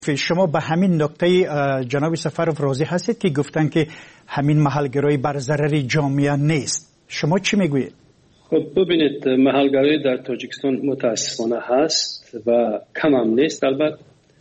شما به همین نقطه جناب سفرов راضی هستید که گفتن که همین محلگرایی بر ضرر جامعه نیست؟ شما چی میگویید؟ خب ببینید، محلگرایی در تاجیکستان متاسفانه هست و کم هم نیست البته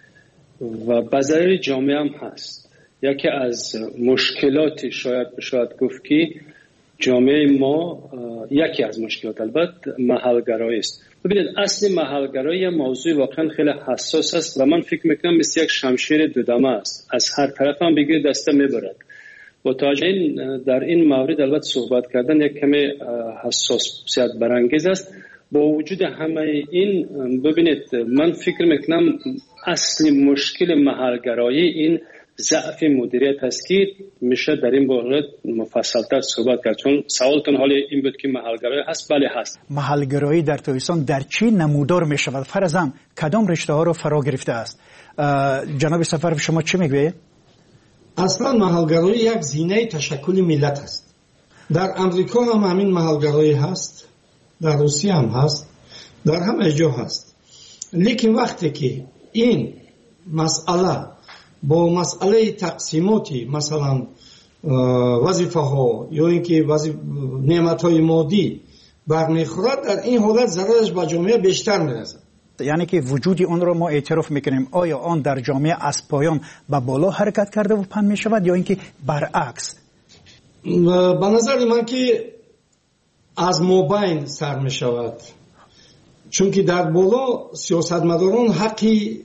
و به ضرر جامعه هم هست. یکی از مشکلات شاید گفت که جامعه ما یکی از مشکلات البته محلگرایی است. ببینید، اصل محلگرایی موضوع واقعا خیلی حساس است و من فکر میکنم مثل یک شمشیر دودمه است، از هر طرف هم بگیر دسته میبرد. با توجه در این مورد البته صحبت کردن یک کمی حساسیت برانگیز است. با وجود همه این ببینید، من فکر میکنم اصل مشکل محلگرایی این ضعف مدیریت است که میشه در این مورد مفصل‌تر صحبت کرد. چون سوالتون حالا این بود که محلگرایی هست. بله هست. محلگرایی در تاجیکستان در چی نمودار میشود؟ فرضاً کدام رشته ها رو فرا گرفته است؟ جناب سفرov شما چی میگویید؟ اصلا محلگرایی یک زینه تشکل ملت است. در امریکا هم همین محلگرایی هست، در روسیه هم هست، در همه جا هست. لیکن وقتی که این مسئله با مسئله تقسیماتی مثلا وظیفه ها یا اینکه نعمت های مادی برمیخورد، در این حالت ضررش به جامعه بیشتر میرسد. یعنی که وجودی آن را ما اعتراف میکنیم. آیا آن در جامعه از پایان به بالا حرکت کرده و پن میشود یا اینکه برعکس؟ به نظر من که از مابین سر میشود، چون که در بالا سیاستمداران حقی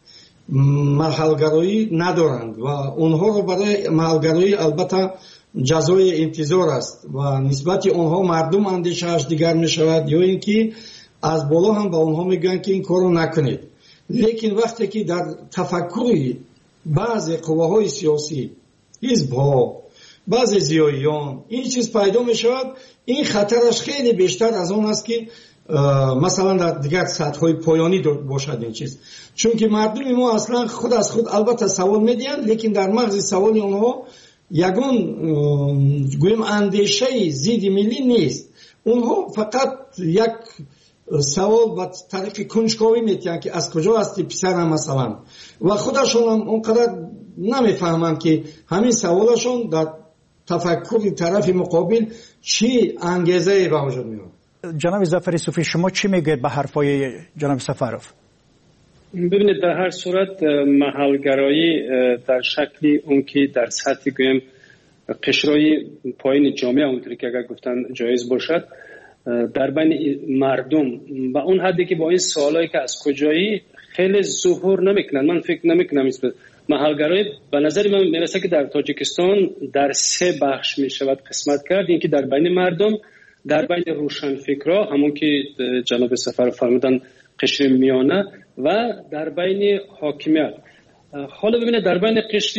محلگرایی ندارند و اونها رو برای محلگرایی البته جزای انتظار است و نسبت اونها مردم اندیشه‌اش دیگر می شود یا اینکه از بالا هم به اونها میگن که این کارو نکنید. لیکن وقتی که در تفکر بعضی قواهای سیاسی، حزب‌ها، بعضی زیاییان این چیز پیدا می شود، این خطرش خیلی بیشتر از اون است که مثلا در دیگر سطح‌های پایانی باشد این چیز. چون که مردم ما اصلا خود از خود البته سوال میدین، لیکن در مغز سوال اونها یگان گویم اندیشه ضد ملی نیست. اونها فقط یک سوال با طریق کنجکاوی میتونن که از کجا هستی پسرم مثلا، و خودشون هم اونقدر نمیفهمن که همین سوالشون در تفکر طرف مقابل چی انگیزه به وجود میاد. جناب ظفر صوفی شما چی میگید به حرفای جناب سفرov؟ ببینید، در هر صورت محلگرایی در شکلی اون که در سطح گویم قشرهای پایین جامعه اونطوری که اگر گفتن جایز باشد در بین مردم و اون حدی که با این سوالایی که از کجایی خیلی ظهور نمیکنن. من فکر نمیکنم محلگرایی به نظر من میرسه که در تاجیکستان در 3 بخش میشود قسمت کرد. این که در بین مردم، در بین روشنفکرها همون که جناب سفرov فرمودن قشر میانه، و در بین حاکمیت. حالا ببینید، در بین قشر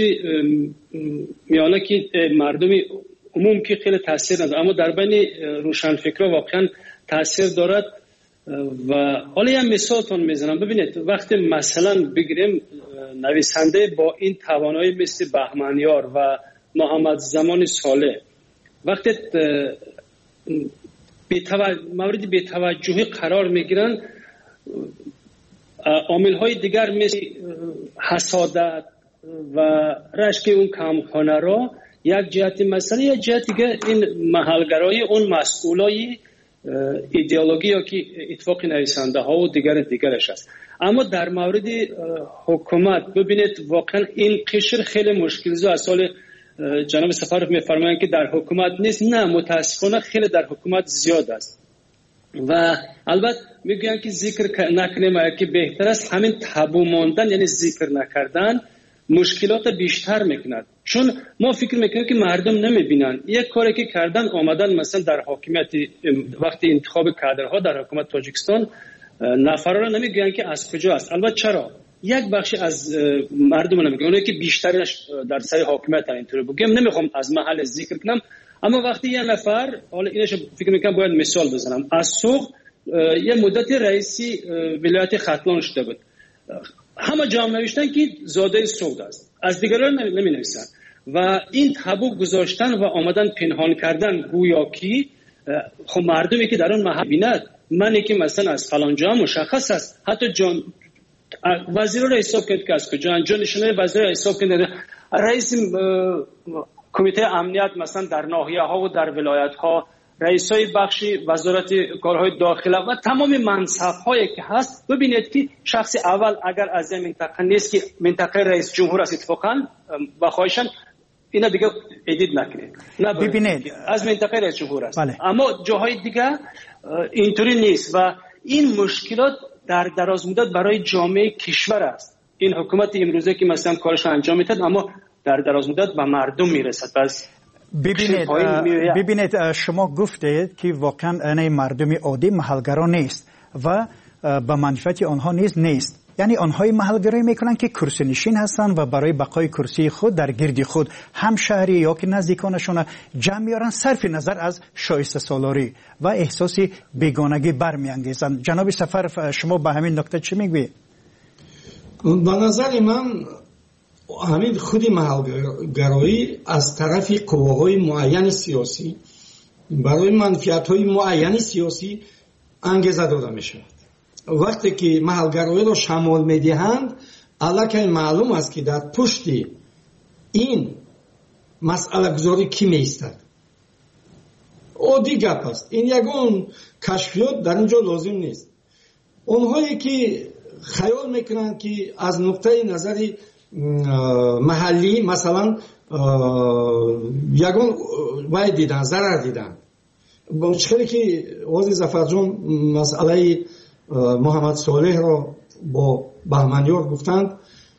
میانه که مردمی عموم که خیلی تاثیر نداره، اما در بین روشنفکرها واقعا تاثیر دارد. و حالا یه مثالتون میزنم. ببینید، وقتی مثلا بگیریم نویسنده با این توانایی مثل بهمنیار و محمد زمان صالح، وقتی مورد بی‌توجهی قرار میگیرن، عامل‌های دیگر مثل حسادت و رشک اون کمخانه را یک جهت مسئله، یک جهت دیگه این محلگرایی اون مسئولای ایدئولوژی یا که اتفاق نویسنده ها و دیگرش است. اما در مورد حکومت ببینید، واقعا این قشر خیلی مشکل‌زا است. سال جناب سفرov میفرمایند که در حکومت نیست. نه، متاسفانه خیلی در حکومت زیاد است و البته میگویند که ذکر نکنیم که بهتر است. همین تابو ماندن یعنی ذکر نکردن مشکلات بیشتر میکند، چون ما فکر میکنیم که مردم نمیبینن. یک کاری که کردن آمدن مثلا در حاکمیت وقتی انتخاب کادرها در حکومت تاجیکستان نفرا را نمیگویند که از کجا است. البته چرا یک بخشی از مردم نمیگن، اونایی که بیشترش در سر حاکمیت اینطوری بگم، نمیخوام از محل ذکر کنم. اما وقتی یه نفر، حالا اینش فکر میکنم باید مثال بزنم، از سوق یه مدت رئیسی ولایت ختلان شده بود، همه جام نوشتن که زاده سعود است، از دیگران نمی نویسن و این تابو گذاشتن و آمدن پنهان کردن گویا که خب مردمی که در اون محل بیند منی که مثلا از فلان جا مشخص است، حتی وزیر را حساب کرد که از کجا جانشینای وزیر را حساب کرد. رئیس کمیته امنیت مثلا در ناحیه ها و در ولایت ها، رئیسای بخشی وزارت کارهای داخله و تمام منصب هایی که هست، ببینید که شخص اول اگر از این منطقه نیست که منطقه رئیس جمهور است، اتفاقا با خواهشان اینا دیگه ادیت نکنید، ببینید از منطقه رئیس جمهور است. بله. اما جاهای دیگه اینطوری نیست و این مشکلات در دراز مدت برای جامعه کشور است. این حکومت امروزه که مثلا کارش انجام میداد اما در دراز مدت به مردم میرسد. بس ببینید شما گفتید که واقعا این مردم عادی محلگرا نیست و به منفعت آنها نیست. یعنی آنهای محلگرایی میکنن که کرسی نشین هستن و برای بقای کرسی خود در گرد خود هم شهری یا که نزدیکانشون جمع میارن، صرف نظر از شایسته سالاری و احساس بیگانگی برمیانگیزن. جناب سفرف، شما به همین نکته چی میگویید؟ به نظر من همین خودی محلگرایی از طرف قواهای معین سیاسی برای منفعت‌های معین سیاسی انگیزه داده میشه. وقتی که محلگرایی را شمال میدهند، الکی معلوم است که در پشت این مسئله گذاری کی میستد. عادی گپ است. این یگان کشفیات در اینجا لازم نیست. اونهایی که خیال میکنند که از نقطه نظری محلی مثلا یگان وای دیدن، ضرر دیدن. با چخیلی که وزیر ظفرجان مسئله محمد صالح را با بهمنیار گفتند،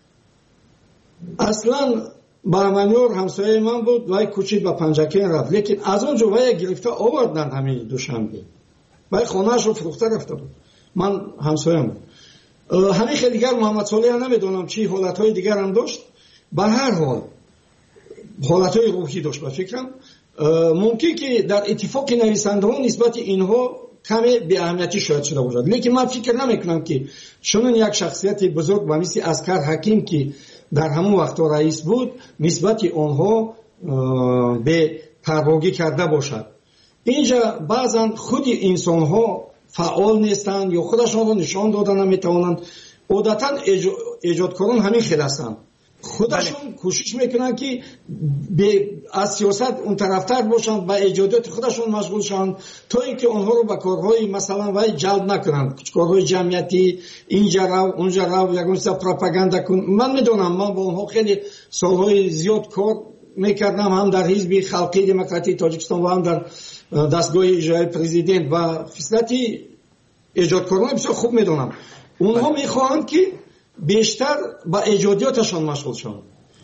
اصلا بهمنیار همسایه من بود، وای کوچید به پنجکین رفت، لیکن از اونجا وای گرفته آوردند همین دوشنبه، وای خانه‌اش رو فروخته رفته بود. من همسایه‌ام بود. همین خیلی دیگر محمد صالح نمیدونم چی حالتهای دیگر هم داشت. به هر حال حالتهای روحی داشت. به فکرم ممکن که در اتفاق نویسنده ها نسبت اینها کمی به اهمیتی شاید شده باشد، لیکن من فکر نمیکنم که چون یک شخصیت بزرگ و مثل عسکر حکیم که در همون وقت رئیس بود نسبت آنها به پرواگی کرده باشد. اینجا بعضا خود انسان ها فعال نیستند یا خودشان را نشان دادن نمیتوانند. عادتا ایجادکاران همین خیلی هستند، خودشون کوشش میکنن که از سیاست اون طرفتر باشن، با ایجادات خودشون مشغول شن تا اینکه اونها رو به کارهای مثلا وای جلب نکنن، کارهای جمعیتی اینجا رو اونجا رو یگان سه پروپاگاندا کن. من میدونم، من با اونها خیلی سالهای زیاد کار میکردم، هم در حزب خلقی دموکراتی تاجیکستان و هم در دستگاه اجرایی پرزیدنت و فصلتی ایجادکاران بسیار خوب میدونم. اونها میخواهند که بیشتر با ایجادیاتشان مشغول شوند.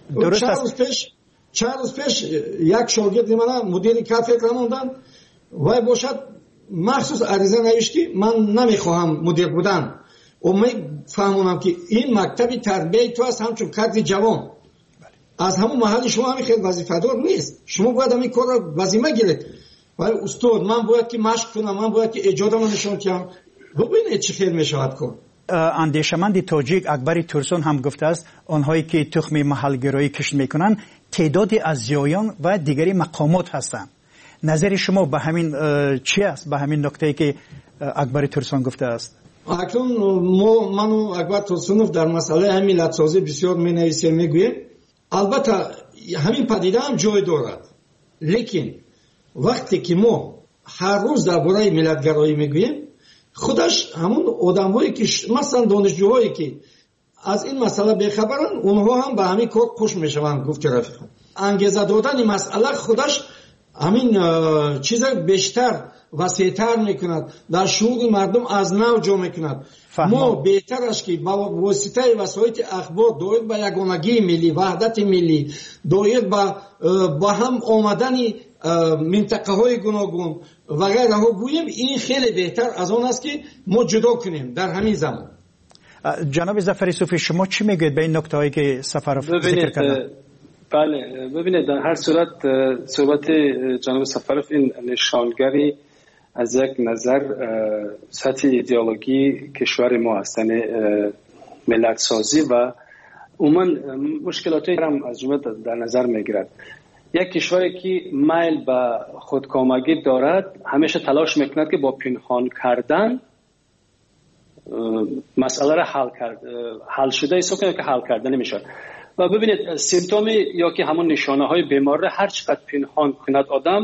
چند روز پیش یک شاگرد من مدیر کافه رموندن و باشد مخصوص عریضه نوشت که من نمیخواهم مدیر بودن و میفهمونم که این مکتب تربیه تو است، همچون کادر جوان از همون محل شما همین خیلی وظیفه دار نیست، شما باید همین کار را وظیفه گیرید. ولی استاد من باید که مشق کنم، من باید که ایجادم نشون کنم. ببینید چه خیلی میشود کن. اندیشمند تاجیک اکبر تورسون هم گفته است آنهایی که تخم محلگرایی کشت میکنن تعدادی از زیایان و دیگری مقامات هستند. نظر شما به همین چی است، به همین نکته‌ای که اکبر تورسون گفته است؟ اکنون من و اکبر تورسونوف در مسئله همین ملت‌سازی بسیار می‌نویسیم، میگوییم البته همین پدیده هم جای دارد، لیکن وقتی که ما هر روز درباره ملت‌گرایی میگوییم خودش همون آدم‌هایی که مثلا دانشجوهایی که از این مسئله بی‌خبرن اونها هم به همین کار خوش میشوند. گفت رفیقم انگیزه دادن این مسئله خودش همین چیز بیشتر وسیع‌تر میکند، در شعور مردم از نو جا میکند. ما بهتر است که با واسطه وسایل اخبار دایر به یگانگی ملی، وحدت ملی، دایر با هم آمدن منطقه های گوناگون و غیره ها گوییم. این خیلی بهتر از آن است که ما جدا کنیم در همین زمان. جناب ظفری صوفی شما چی میگید به این نکته هایی که سفرف ذکر کردن؟ بله ببینید در هر صورت صحبت جناب سفرف این نشانگری از یک نظر سطح ایدئولوژی کشور ما هستن، ملت سازی و عموما مشکلاتی هم از جمله در نظر میگیرد. یک کشوری که میل به خودکامگی دارد همیشه تلاش میکند که با پنهان کردن مسئله را حل شده حساب کنیم که حل کردن نمیشه. و ببینید سیمتوم یا که همون نشانه های بیماری هر چقدر پنهان کند آدم،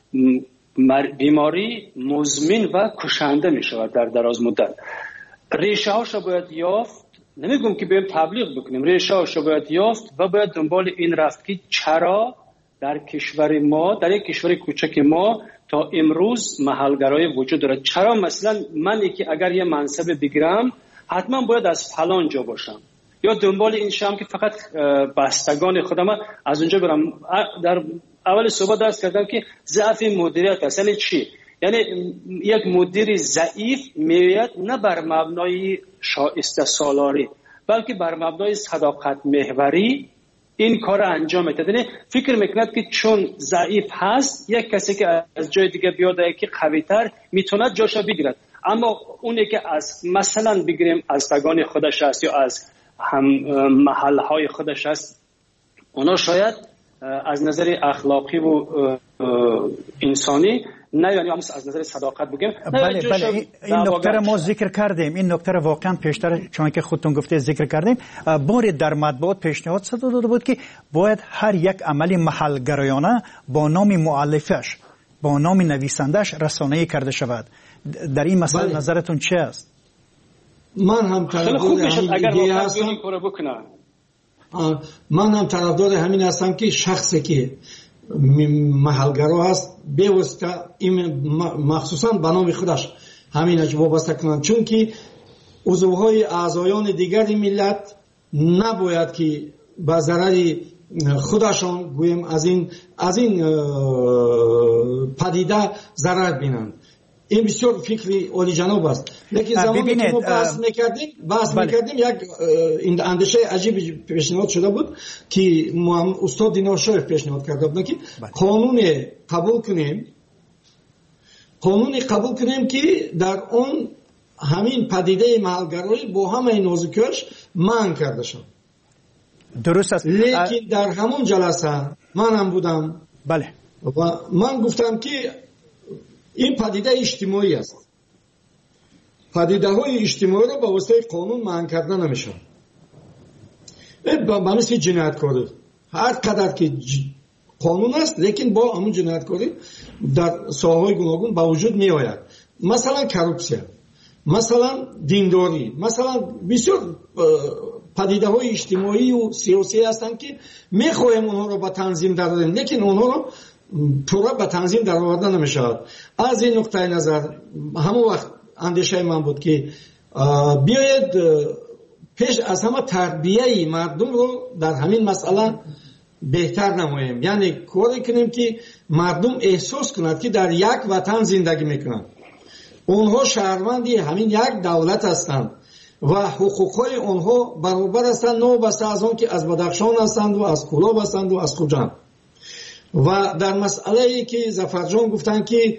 بیماری مزمن و کشنده می شود در دراز مدت. ریشه هاش را باید یافت، نمیگم که بریم تبلیغ بکنیم، ریشه هاش را باید یافت و باید دنبال این رفت که چرا در کشور ما، در یک کشور کوچک ما تا امروز محلگرایی وجود دارد. چرا مثلا من که اگر یه منصب بگیرم حتما باید از فلان جا باشم، یا دنبال این شام که فقط بستگان خودم از اونجا برم. در اول صحبت درس کردم که ضعف مدیریت است. یعنی چی؟ یعنی یک مدیر ضعیف میاد نه بر مبنای شایسته سالاری بلکه بر مبنای صداقت محوری این کار انجام میده. یعنی فکر میکند که چون ضعیف هست یک کسی که از جای دیگه بیاد که قوی‌تر میتونه جاشو بگیرد. اما اونی که از مثلا بگیریم از تگان خودش است یا از هم محلهای خودش است، اونا شاید از نظر اخلاقی و انسانی نه، یعنی از نظر صداقت بگیم. بله این نکته را ما ذکر کردیم، این نکته را واقعا پیشتر چون که خودتون گفته ذکر کردیم. بار در مطبوعات پیشنهاد صادر داده بود که باید هر یک عمل محلگرایانه با نام مؤلفش، با نام نویسندش رسانه‌ای کرده شود. در این مسئله نظرتون چه است؟ من هم طرفدار همین هستم. من هم طرفدار همین هستم که شخصی که محلگرا هست بواسطه مخصوصا به نام خودش همینش وابسته کنند، چون که عضوهای اعضایان دیگر ملت نباید که به ضرر خودشان گویم از این پدیده ضرر بینند. این بسیار فکری عالی جناب است. لیکن زمانی که ما بحث میکردیم یک اندیشه عجیب پیشنهاد شده بود که استاد دینار شایخ پیشنهاد کرده بود که قانون قبول کنیم که در اون همین پدیده محلگرایی با همه نازکی‌هاش منع کرده شد. درست است. لیکن در همون جلسه من هم بودم. بله. و من گفتم که این پدیده اجتماعی است. پدیده های اجتماعی را با واسطه قانون منع کردن نمیشه. با مثل جنایتکاری هر قدر که قانون است، لیکن با همون جنایتکاری در ساحه‌های گوناگون با وجود می آید. مثلا کروپسیا، مثلا دینداری، مثلا بسیار پدیده های اجتماعی و سیاسی هستند که میخوایم اونها را با تنظیم درآوریم، لیکن اونها را طورا به تنظیم در آوردن نمیشه. از این نقطه نظر همون وقت اندیشه من بود که بیاید پیش از همه تربیه مردم رو در همین مسئله بهتر نماییم، یعنی کاری کنیم که مردم احساس کنند که در یک وطن زندگی میکنند، اونها شهروندی همین یک دولت هستند و حقوقهای اونها برابر هستند، نه بس از اون که از بدخشان هستند و از کلاب هستند و از کجا. و در مسئله ای که ظفرجان گفتن که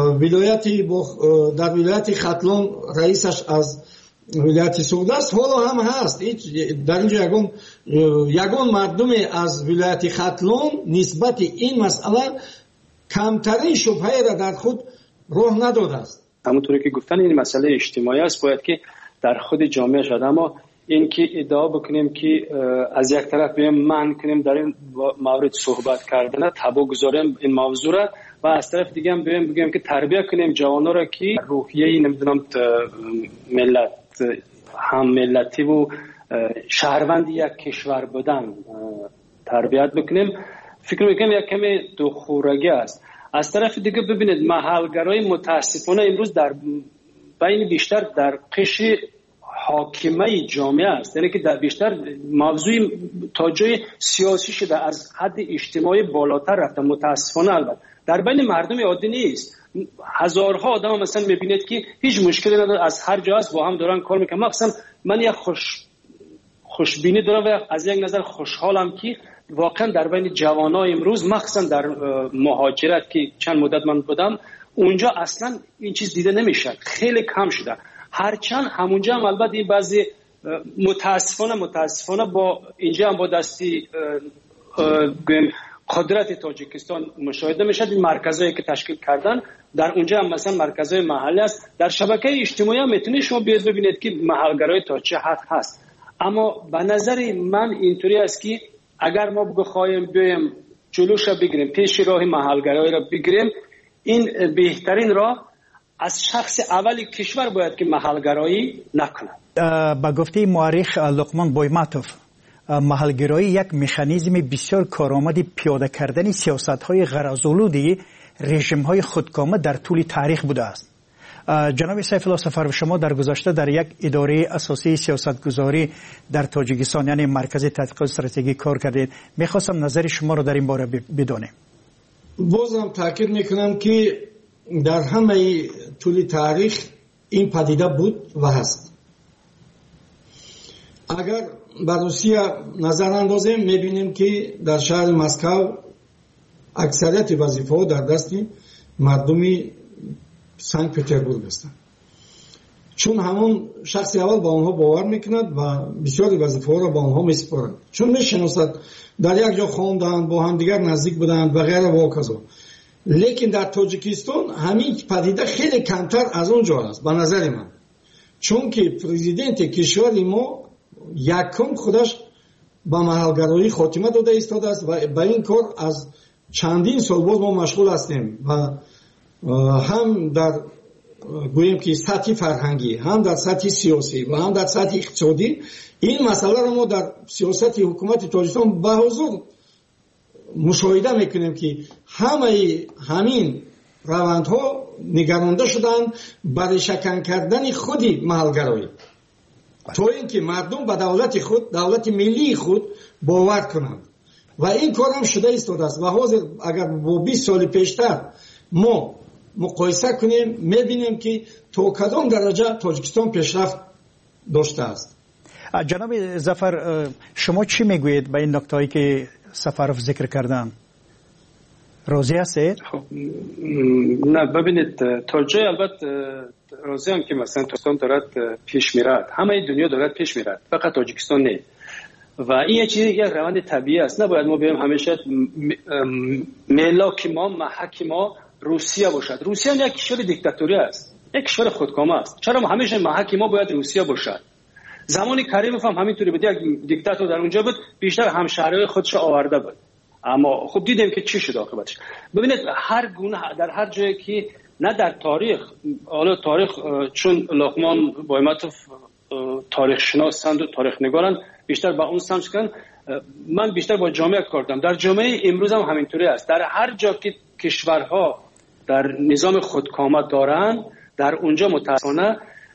در ولایت ختلان رئیسش از ولایت سعود است، حالا هم هست. در اینجا یگان مردم از ولایت ختلان نسبت این مسئله کمترین شبهه را در خود راه نداده است. همونطوری که گفتن این مسئله اجتماعی است، باید که در خود جامعه شد. اما این که ادعا بکنیم که از یک طرف بیم منع کنیم در این مورد صحبت کردن، تبا گذاریم این موضوع را، و از طرف دیگه هم بگیم که تربیت کنیم جوانا را که روحیه نمیدونم ملت هم ملتی و شهروند یک کشور بودن تربیت بکنیم، فکر میکنم یک کمی دخورگی است. از طرف دیگه ببینید محلگرای متاسفانه امروز در بین بیشتر در قشر حاکمه جامعه است، یعنی که در بیشتر موضوع تا جای سیاسی شده، از حد اجتماعی بالاتر رفته. متاسفانه البته در بین مردم عادی نیست. هزارها آدم مثلا میبینید که هیچ مشکلی نداره، از هر جا است با هم دارن کار میکنن. مثلا من یک خوشبینی دارم و از یک نظر خوشحالم که واقعا در بین جوانای امروز، مخصوصا در مهاجرت که چند مدت من بودم اونجا، اصلا این چیز دیده نمیشه، خیلی کم شده. هرچند همونجا هم البته این بعضی متاسفانه با اینجا هم با دستی قدرت تاجیکستان مشاهده میشد. این مرکزایی که تشکیل کردن در اونجا هم مثلا مرکزهای محلی است. در شبکه اجتماعی هم میتونید شما بیاید ببینید که محلگرایی تا چه حد هست. اما به نظر من اینطوری است که اگر ما بخوایم بیایم جلوش بگیریم، پیش راه محلگرایی را بگیریم، این بهترین راه از شخص اولی کشور باید که محلگرایی نکنه. با گفته مورخ لقمان بویماتوف، محلگرایی یک مکانیزم بسیار کارآمد پیاده کردن سیاست‌های غرض‌آلود رژیم‌های خودکامه در طول تاریخ بوده است. جناب سیف الله سفرو، شما در گذشته در یک اداره اساسی سیاستگذاری در تاجیکستان یعنی مرکز تحقیقات استراتژی کار کردید. می‌خواستم نظر شما رو در این باره بدونم. بازم تاکید میکنم که در همه طول تاریخ این پدیده بود و هست. اگر به روسیه نظر اندازیم میبینیم که در شهر مسکو اکثریت وظیفه‌ها در دست مردمی سنت پتربورگ هستند، چون همون شخص اول با آنها باور میکند و بسیاری وظیفه‌ها را با آنها میسپارد، چون میشناسد در یک جا خواندند، با هم دیگر نزدیک بودند و غیره و کذا. لیکن در تاجیکستان همین پدیده خیلی کمتر از اونجا است به نظر من، چون که پرزیدنت کشور ما یکم خودش با محلگرایی خاتمه داده ایستاده است و به این کار از چندین سال باز ما مشغول هستیم و هم در گوییم که سطح فرهنگی، هم در سطح سیاسی و هم در سطح اقتصادی این مسئله را ما در سیاست حکومت تاجیکستان به حضور مشاهده میکنیم که همین روندها نگرانده شدن برای شکن کردن خودی محلگرایی، تا اینکه مردم به دولت خود، دولت ملی خود باور کنند و این کار هم شده ایستاده است. و حاضر اگر با 20 سال پیشتر ما مقایسه کنیم میبینیم که تا کدام درجه تاجیکستان پیشرفت داشته است. جناب ظفر، شما چی میگویید به این نکته‌ای که سفرов ذکر کردن؟ راضی هستید؟ نه، ببینید تا جای البته راضی هم که مثلا تاجیکستان دارد پیش میرد، همه دنیا دارد پیش میرد، فقط تاجیکستان نه. و این چیزی یک روند طبیعی است. نباید ما بگیم همیشه ملاک ما، محک ما روسیه باشد. روسیه یک کشور دیکتاتوری است، یک کشور خودکامه است. چرا همیشه محک ما باید روسیه باشد؟ زمانی کریموف هم همینطوری بود، یک دیکتاتور در اونجا بود، بیشتر همشهرهای خودش آورده بود. اما خب دیدیم که چی شد عاقبتش. ببینید هر گونه در هر جایی که نه در تاریخ، حالا تاریخ چون لقمان بویماتوف تاریخ شناسند و تاریخ نگارن، بیشتر با اون سمت کردن. من بیشتر با جامعه کار کردم. در جامعه امروز هم همینطوری است. در هر جا که کشورها در نظام خودکامه دارن، در اونجا متاسفانه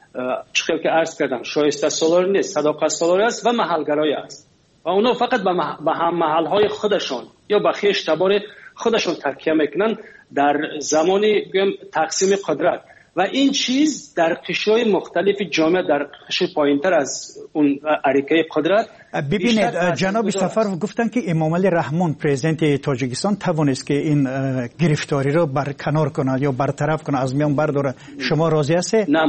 چقدر که عرض کردم شایسته سالاری نیست، صداقت سالاری است و محلگرایی است و اونا فقط به هم محلهای خودشون یا به خویش تبار خودشون تکیه میکنن در زمانی تقسیم قدرت و این چیز در قشرهای مختلف جامعه در قشر پایینتر از اون اریکه قدرت. ببینید جناب سفرov گفتن که امامعلی رحمان پرزیدنت تاجیکستان توانست که این گرفتاری رو برکنار کنه یا برطرف کنه، از میان برداره. شما راضی هستید؟ نه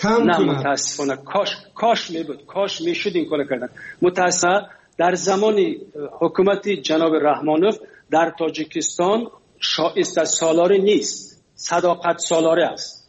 متاسفانه کاش میبود، کاش میشد این کار کردن. متاسفانه در زمان حکومت جناب رحمانوف در تاجیکستان شایسته سالاری نیست، صداقت سالاری است.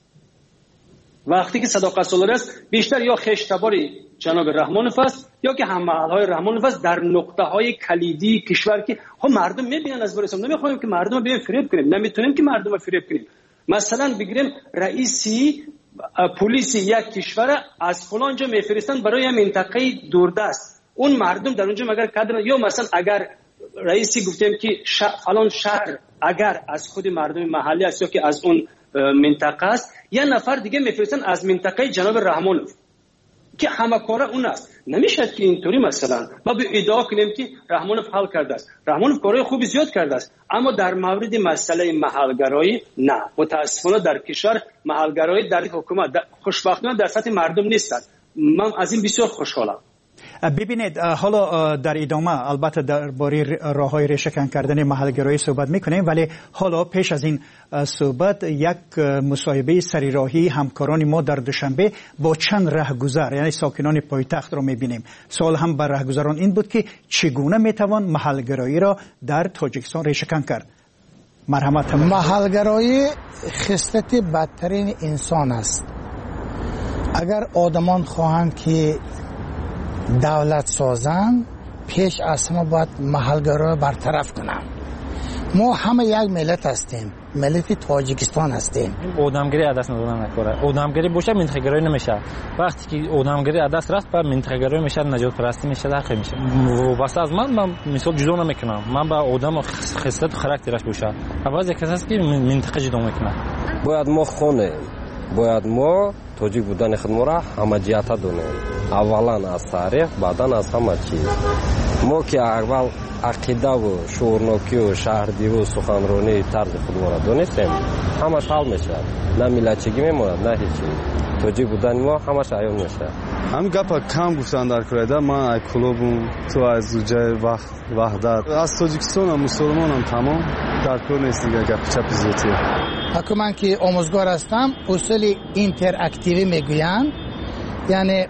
وقتی که صداقت سالاری است بیشتر یا خشتباری جناب رحمانوف است یا که هم محلهای رحمانوف است در نقطه های کلیدی کشور که مردم میبینن. از برسم نمیخوایم که مردم رو بیایم فریب کنیم، نمیتونیم که مردم رو فریب کنیم. مثلا بگیریم رئیسی پلیسی یک کشور از فلان جا میفرستن برای منطقه دوردست، اون مردم در اونجا مگر قدر، یا مثلا اگر رئیسی گفتیم که فلان شهر اگر از خود مردم محلی است یا که از اون منطقه است، یه نفر دیگه میفرستن از منطقه جناب رحمانوف که همه کاره اون است. نمیشه که اینطوری مثلا ما به ادعا کنیم که رحمانوف حل کرده است. رحمانوف کارهای خوبی زیاد کرده است، اما در مورد مسئله محلگرایی نه. متاسفانه در کشور محلگرایی در حکومت خوشبختانه در سطح مردم نیست. من از این بسیار خوشحالم. ببینید حالا در ادامه البته درباره راههای ریشه‌کن کردن محلگرایی صحبت میکنیم، ولی حالا پیش از این صحبت یک مصاحبه سریراهی همکاران ما در دوشنبه با چند رهگذر یعنی ساکنان پایتخت را میبینیم. سوال هم بر رهگذران این بود که چگونه میتوان محلگرایی را در تاجیکستان ریشه‌کن کرد. مرحمت. محلگرایی خصلت بدترین انسان است. اگر آدمان خواهند که دولت سازن، پیش از همه باید محلگرایی برطرف کنن. ما همه یک ملت هستیم، ملت تاجیکستان هستیم. آدمگیری عدس ندادن نکاره. آدمگیری باشه منطقه گرایی نمیشه. وقتی که آدمگیری عدس رفت بعد منطقه گرایی میشه، نجات پرستی میشه، داخل میشه. واسه از من مثال جدا نمیکنم. من با آدم خصلت و خاراکترش باشه. عوض کسی است که منطقه جدا میکنه. باید ما خونه، باید ما تاجیک بودن خود ما را همه جهت دونیم. اولا از تاریخ، بعدا از همه چیز. ما که اول عقیده و شورناکی و شهردی و سخنرانی طرز خود ما را دونستیم، همش حل میشه. نه ملتچگی میموند، نه هیچی. تاجیک بودن ما همش عیان میشه. هم گپ کم گفتن در کوریده. من کلوبم تو از زوجه وحدت از تاجیکستان هم مسلمان هم تمام در کور نیست دیگه. گپ چپ زیتیه. من که آموزگار هستم، اصول اینتراکتیوی میگوین، یعنی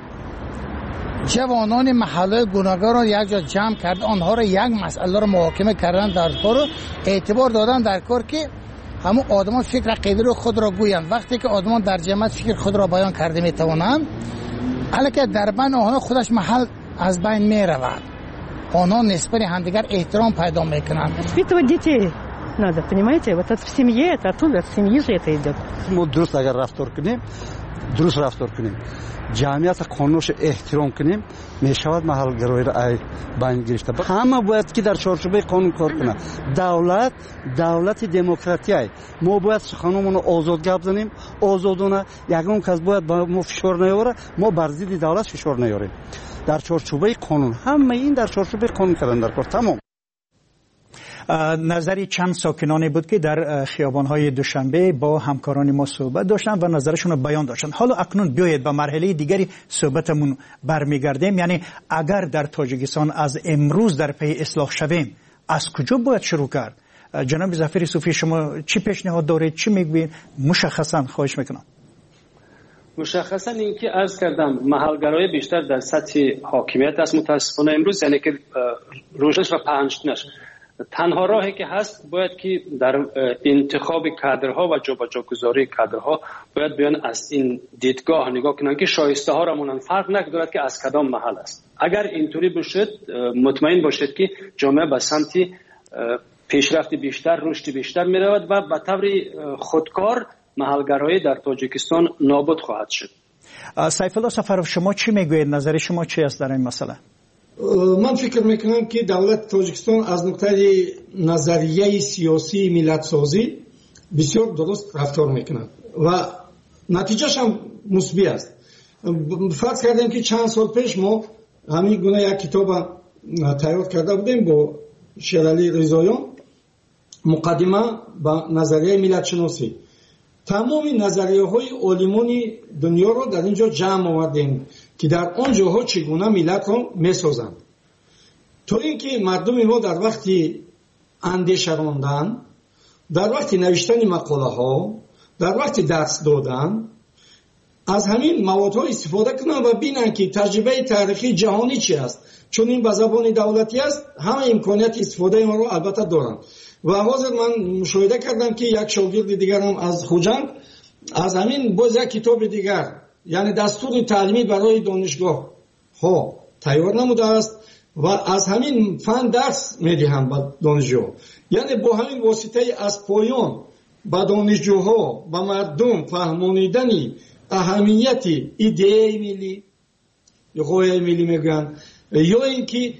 جوانان محله گناهکار را یک جا جمع کرد، آنها را یک مسئله را محاکمه کردن، در کار اعتبار دادن در کار که همون آدمان فکر عقیده رو خود را گویند. وقتی که آدمان در جمعیت فکر خود را بیان کرده میتوانند، البته در بین آنها خودش محل از بین میرود. آنها نسبت همدیگر احترام پیدا میکنند. Воспитывать детей надо, понимаете? Вот это в семье, это оттуда, в семье же это идет. ما درست اگر رفتار کنیم، درست رفتار کنیم، جمعیت قانونش احترام کنیم، میشود محلگرایی را بین گرفته. همه باید که در چارچوبه قانون کار کنه. دولت دموکراتی، ما باید سخنمون رو آزاد گپ زنیم، آزادانه. یگان کس باید با ما فشار نیاره، ما بر ضد دولت فشار نیاریم. در چارچوبه قانون، همه این در چارچوبه قانون کردن در کار. تمام. نظری چند ساکنانی بود که در خیابان‌های دوشنبه با همکاران ما صحبت داشتند و نظرشون رو بیان داشتند. حالا اکنون بیایید به مرحله دیگری صحبتمون برمیگردیم. یعنی اگر در تاجیکستان از امروز در پی اصلاح شویم، از کجا باید شروع کرد؟ جناب ظفر صوفی، شما چی پیشنهاد دارید؟ چی میگویید؟ مشخصا خواهش میکنم. مشخصا اینکه عرض کردم محلگرایی بیشتر در سطح حاکمیت است متاسفانه امروز، یعنی که روشش و پنجتنش. تنها راهی که هست باید که در انتخاب کادرها و جابجاگذاری کادرها باید بیان از این دیدگاه نگاه کنن که شایسته ها را مونن فرق نکدارد که از کدام محل است. اگر اینطوری باشد مطمئن باشید که جامعه به سمت پیشرفت بیشتر، رشد بیشتر می رود و به طور خودکار محلگرایی در تاجیکستان نابود خواهد شد. سیف الله سفرов، شما چی میگویید؟ نظر شما چی است در این مسئله؟ من فکر میکنم که دولت تاجیکستان از نقطه نظریه سیاسی ملت سازی بسیار درست رفتار میکنه و نتیجهش هم مثبت است. فرض کردیم که چند سال پیش ما همین گونه یک کتاب تیار کرده بودیم با شیرعلی رضاییان، مقدمه با نظریه ملت شناسی. تمام نظریه های عالمان دنیا رو در اینجا جمع آوردیم که در آن جاها چگونه ملت رو میسازند، تا اینکه مردم ما در وقتی اندیشه راندن، در وقتی نوشتن مقاله ها، در وقتی درس دادن، از همین موادها استفاده کنند و ببینند که تجربه تاریخی جهانی چی است. چون این به زبان دولتی است، همه امکانیت استفاده ما رو البته دارند. و حاضر من مشاهده کردم که یک شاگرد دیگر هم از خوجند از همین باز یک کتاب دیگر، یعنی دستور تعلیمی برای دانشگاه ها تیار نموده است و از همین فن درس میدهند به دانشجو. یعنی با همین واسطه از پایان به دانشجوها و مردم فهمانیدن اهمیت ایده ملی یا قوه ملی میگن، یا اینکه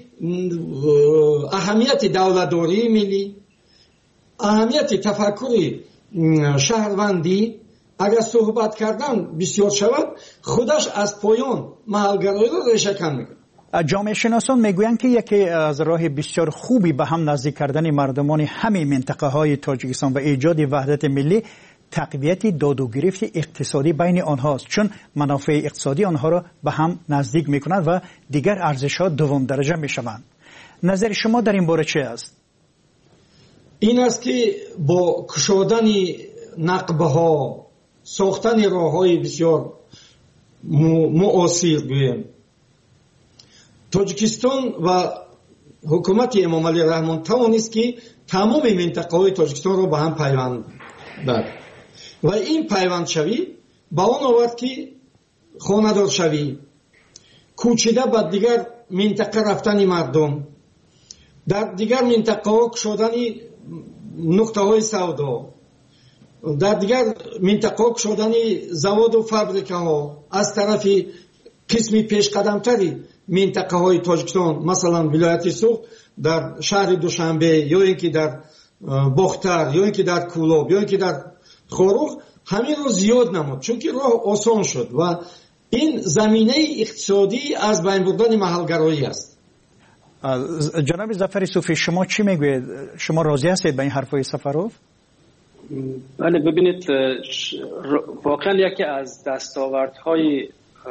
اهمیت دولتداری ملی، اهمیت تفکر شهروندی، اگر صحبت کردن بسیار شود، خودش از پایان محلگرایی را ریشه‌کن میکنه. جامعه شناسان میگویند که یکی از راه بسیار خوبی به هم نزدیک کردن مردمان همه منطقه های تاجیکستان و ایجاد وحدت ملی تقویت داد و گرفت اقتصادی بین آنهاست، چون منافع اقتصادی آنها را به هم نزدیک می‌کند و دیگر ارزش‌ها دوم درجه می‌شوند. نظر شما در این باره چه است؟ این است که با کشودن نقب‌ها، ساختن راه‌های بسیار معاصر گویم، تاجیکستان و حکومت امام علی رحمان توانست که تمام منطقه‌های تاجیکستان را به هم پیوند داد و این پیوند شوی با آن آورد که خانه‌دار شوی، کوچیده به دیگر منطقه رفتن مردم، در دیگر منطقه‌ها کشودن نقطه‌های سودا، در دیگر منطقه‌ها کشودن زواد و فابریکه‌ها از طرف قسمی پیشقدمتری منطقه‌های تاجیکستان، مثلا ولایت سوخت در شهر دوشنبه یا اینکه در باختر یا اینکه در کولاب یا اینکه در خوروخ همین رو زیاد نمود، چون که راه آسان شد و این زمینه اقتصادی از بین بردن محلگرایی است. جناب ظفر صوفی، شما چی میگوید؟ شما راضی هستید به این حرفای سفروف؟ بله، ببینید واقعا یکی از دستاوردهای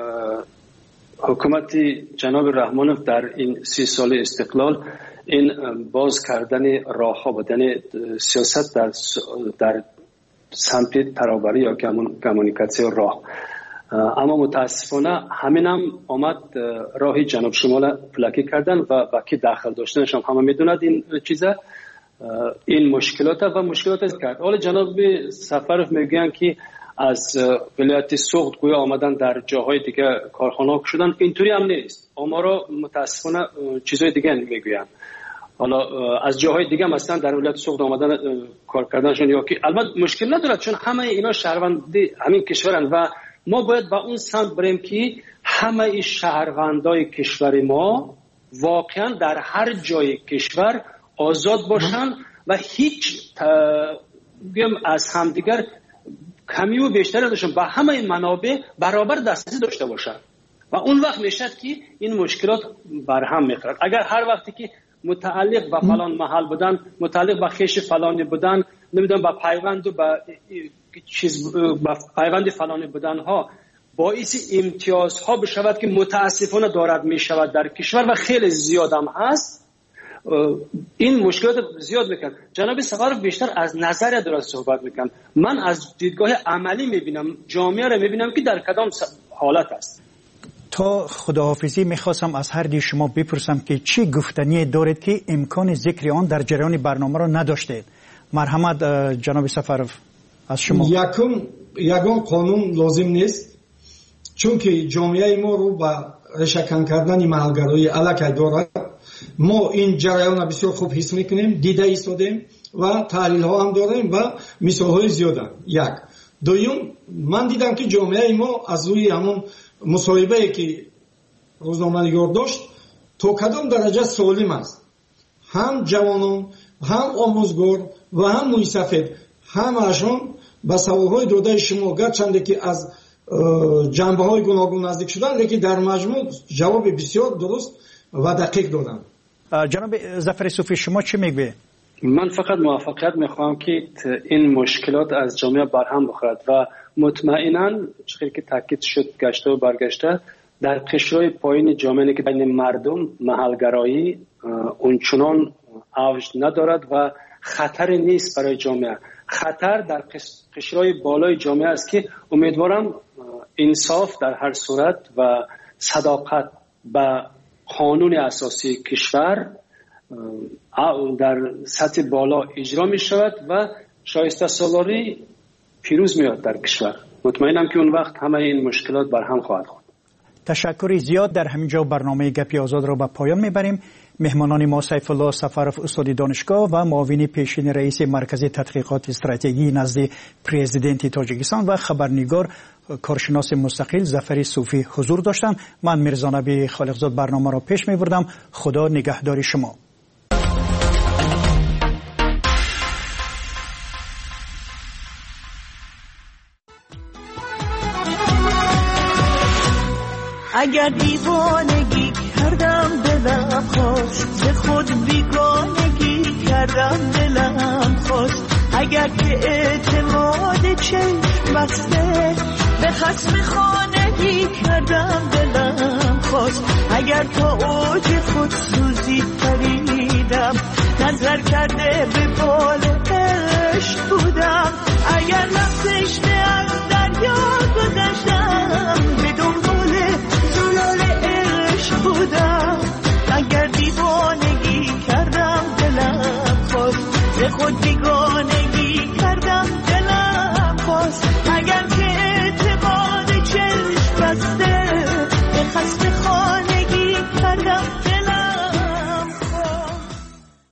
حکومت جناب رحمانوف در این 30 سال استقلال این باز کردن راه‌ها بودن سیاست در سمت ترابری یا کمونیکاسیون راه. اما متاسفانه همین هم آمد راه جنوب شمال فلکی کردن و باقی داخل داشتنش هم همه میدوند این چیزه، این مشکلات و مشکلات کرد. حالا جناب سفروف میگن که از ولایت سوخت گویا آمدن در جاهای دیگه کارخانه شدن، اینطوری هم نیست. آمارا متاسفانه چیزای دیگه میگوین. حالا از جاهای دیگه مثلا در ولایت سوخت آمدن کار کردنشون، یا که البته مشکل ندارد چون همه اینا شهروندی همین کشورن و ما باید با اون سمت بریم که همه این شهروندای کشور ما واقعا در هر جای کشور آزاد باشن و هیچ از همدیگر کمی و بیشتر نداشتن، با همه این منابع برابر دسترسی داشته باشن و اون وقت میشد که این مشکلات برهم میخورد. اگر هر وقتی که متعلق به فلان محل بودن، متعلق به خیش فلانی بودن، نمیدونم با پیوند و با چیز با پیوند فلانی بودن ها باعث امتیازها بشود که متاسفانه دارد میشود در کشور و خیلی زیاد هم هست، این مشکلات زیاد میکن. جناب سفروف بیشتر از نظر دارد صحبت میکن، من از دیدگاه عملی میبینم، جامعه رو میبینم که در کدام حالت است. تا خداحافظی میخواستم از هر دی شما بپرسم که چی گفتنی دارید که امکان ذکر آن در جریان برنامه را نداشتید؟ مرحمت جناب سفروف از شما. یکم قانون لازم نیست، چون که جامعه ما رو با رشکن کردن محلگرایی علاقه دارد. ما این جریان بسیار خوب حس میکنیم، دیده ایستادیم و تحلیل ها هم داریم و مثال های زیاده. یک دویم، من دیدم که جامعه ما از روی همون مصاحبه که روزنامه‌نگار داشت تا کدام درجه سالم است، هم جوانان، هم آموزگار و هم موی سفید، همه‌شان با سوالهای داده شما گرچند که از جنبه های گوناگون نزدیک شدن، لیکن در مجموع جواب بسیار درست و دقیق دادن. جناب ظفر صوفی، شما چی میگوید؟ من فقط موافقت میخوام که این مشکلات از جامعه برهم بخورد و مطمئنا چیزی که تاکید شد گشته و برگشته در قشرهای پایین جامعه که بین مردم محلگرایی اونچنان اوج ندارد و خطر نیست برای جامعه. خطر در قشرهای بالای جامعه است که امیدوارم انصاف در هر صورت و صداقت به قانون اساسی کشور در سطح بالا اجرا می شود و شایسته سالاری پیروز میاد در کشور. مطمئنم که اون وقت همه این مشکلات برهم خواهد خورد. تشکر زیاد. در همینجا برنامه گپی آزاد را به پایان میبریم. مهمانان ما سیف الله سفروف استاد دانشگاه و معاون پیشین رئیس مرکز تحقیقات استراتژی نزد پرزیدنت تاجیکستان و خبرنگار کارشناس مستقل ظفر صوفی حضور داشتند. من میرزا نبی خالقزاد برنامه را پیش میبردم. خدا نگهدار شما. اگر دیوانگی کردم دلم خوش، به خود بیگانگی کردم دلم خوش. اگر که اعتماد چشم بسته به خصم خانگی کردم دلم خواست اگر تا اوج خودسوزی پریدم نظر کرده به بال عشق بودم اگر رفتش به دریا گذشتم به دنبال زلال عشق بودم اگر دیوانگی کردم دلم خواست به خود